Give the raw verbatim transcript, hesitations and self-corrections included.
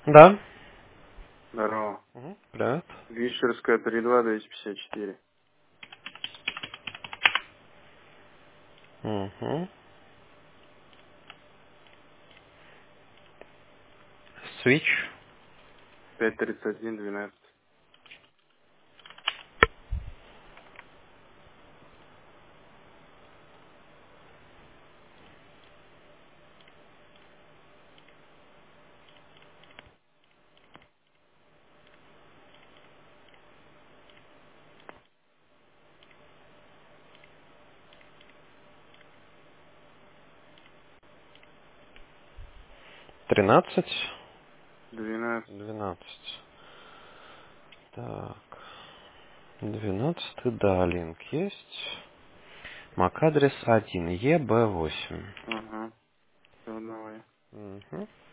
Да. Здорово. Мгм. Привет. Вишерская, три два, двести пятьдесят четыре. Угу. Switch. пять тридцать один двенадцать. Тринадцать. двенадцать. Двенадцать. Так. Двенадцатый, да, линк есть. Мак адрес один, Е Б восемь. Ага. Все, давай. Угу.